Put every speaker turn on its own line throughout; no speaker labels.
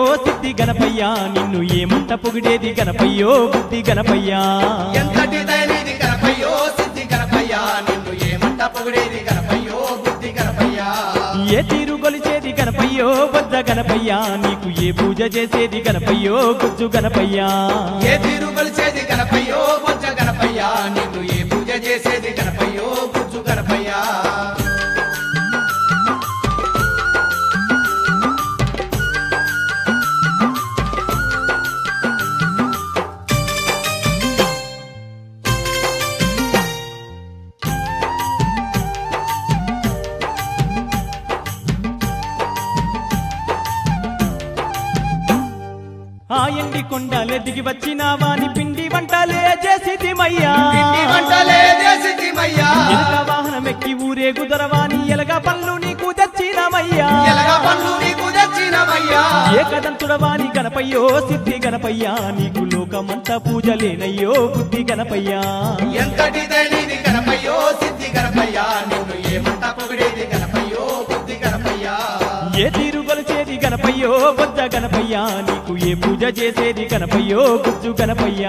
సిద్ధి గణపయ్యా నిన్ను ఏమంట పొగిడేది గణపయ్యో బుద్ధి గణపయ్యా
ఎంతటి దయనిది గణపయ్యో సిద్ధి గణపయ్యా నిన్ను ఏమంట పొగిడేది గణపయ్యో బుద్ధి గణపయ్యా
ఏ తీరు గొలిచేది గణపయ్యో బొజ్జ గణపయ్యా నీకు ఏ పూజ చేసేది గణపయ్యో గుజ్జు గణపయ్యా
ఏ తీరు కొలిచేది గణపయ్యో బొజ్జ గణపయ్యా నిన్ను ఏ పూజ చేసేది గణపయ్యో బుజ్జు గణపయ్యా
ఆ ఎండి కొండలే దిగి వచ్చినావాని పిండి వంటలే చేసితిమయ్యా
పిండి వంటలే చేసితిమయ్యా
ఎలక వాహనం ఎక్కి ఊరేగు దొరవాని ఎలగ పళ్ళు నీకు తెచ్చినమయ్యా
ఎలగ పళ్ళు నీకు తెచ్చినమయ్యా
ఏకదంతుడవాని గణపయ్యో సిద్ధి గణపయ్యా నీకు లోకమంతా పూజలేనయ్యో బుద్ధి గణపయ్యా
ఎంతటి దయనిది గణపయ్యో సిద్ధి గణపయ్యా నిన్ను ఏమంట పొగిడేది గణపయ్యో బుద్ధి గణపయ్యా
ఏ తీరు గొలిచేది గణపయ్యో బొజ్జ గణపయ్యా నీకు ఏ పూజ చేసేది గణపయ్యో గుజ్జు గణపయ్యా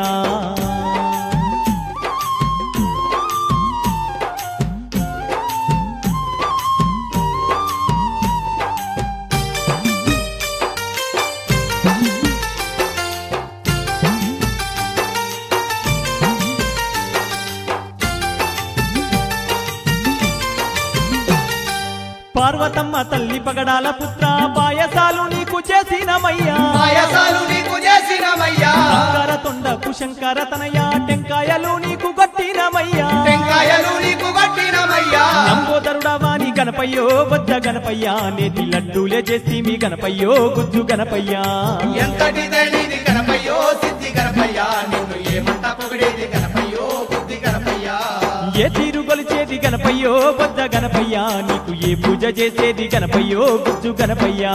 పార్వతమ్మ తల్లి పగడాల పుత్ర పాయసాలు నీకు చేసినమయ్యా
పాయసాలు నీకు చేసినమయ్యా
శంకర తొండకు శంకర తనయ టెంకాయలు నీకు గట్టినమయ్యా
టెంకాయలు నీకు గట్టినమయ్యా
నంబోదరుడవాని గణపయ్యో బొజ్జ గణపయ్యా నేతి లడ్డూలే చేసి మీ గణపయ్యో గుజ్జు గణపయ్యా
ఎంతటి దయనిది గణపయ్యో సిద్ధి గణపయ్యా నిన్ను ఏమంట పొగిడేది గణపయ్యో బుద్ధి గణపయ్యా
ఏ తీరు గొలిచేది గణపయ్యో బొజ్జ గణపయ్యా నీకు ఏ పూజ చేసేది గణపయ్యో గుజ్జు గణపయ్యా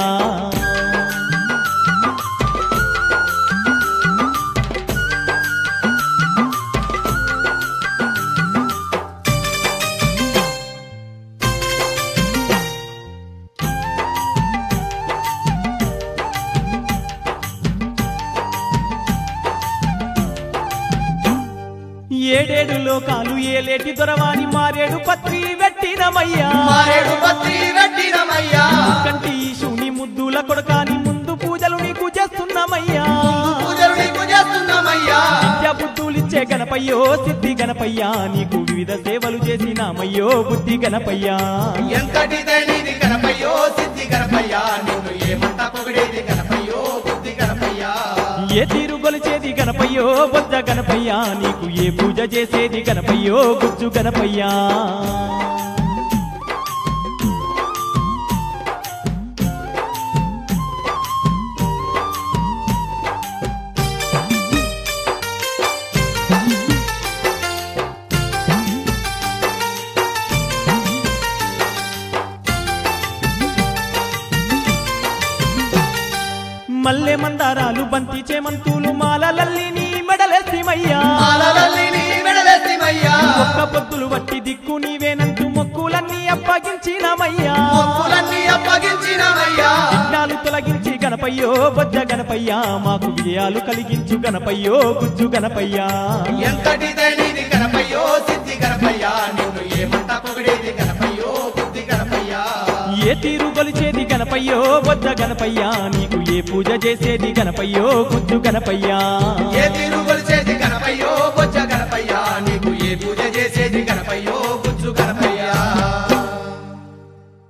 ఏడేడు లోకాలు ఏలేటి దొరవాని మారేడు పత్రి వెట్టినమయ్యా
మారేడు పత్రి వెట్టినమయ్యా
కంటి ఈశుని ముద్దుల కొడకాని ముందు పూజలు నీకు చేస్తున్నామయ్యా
పూజలు నీకు చేస్తున్నామయ్యా
విద్యా బుద్ధులిచ్చే గణపయ్యో సిద్ధి గణపయ్యా నీకు వివిధ సేవలు చేసినామయ్యో బుద్ధి గణపయ్యా
ఎంతటి దయనిది గణపయ్యో సిద్ధి గణపయ్యా నిన్ను ఏమంట పొగిడేది గణపయ్యో బుద్ధి గణపయ్యా
ఏ తీరు గొలిచేది గణపయ్యో బొజ్జ గణపయ్యా నీకు ఏ పూజ చేసేది గణపయ్యో గుజ్జు గణపయ్యా మల్లె మందారాలు బంతి చేమంతులు మాలలల్లిని మెడలేసిమయ్యా
మాలలల్లిని మెడలేసిమయ్యా
ఒక్క పొద్దులు వట్టి దిక్కు నీవేనంటూ మొక్కులన్నీ అప్పగించినమయ్యా
మొక్కులన్నీ అప్పగించినమయ్యా
విఘ్నాలు తొలగించి గణపయ్యో బొజ్జ గణపయ్యా మాకు విజయాలు కలిగించు గణపయ్యో గుజ్జు గణపయ్యా
ఎంతటి దయనిది గణపయ్యో సిద్ధి గణపయ్యా నిన్ను ఏమంట పొగిడేది గణపయ్యో బుద్ధి గణపయ్యా
ఏ తీరు గొలిచేది గణపయ్యో బొజ్జ గణపయ్యా నీకు ఏ పూజ చేసేది గణపయ్యో గుజ్జు గణపయ్యా
ఏ తీరు